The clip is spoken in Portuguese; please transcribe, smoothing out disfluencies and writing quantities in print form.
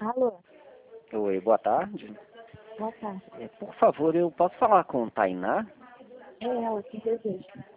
Alô, Oi, boa tarde. boa tarde. Por favor, eu posso falar com Tainá? É ela que deseja.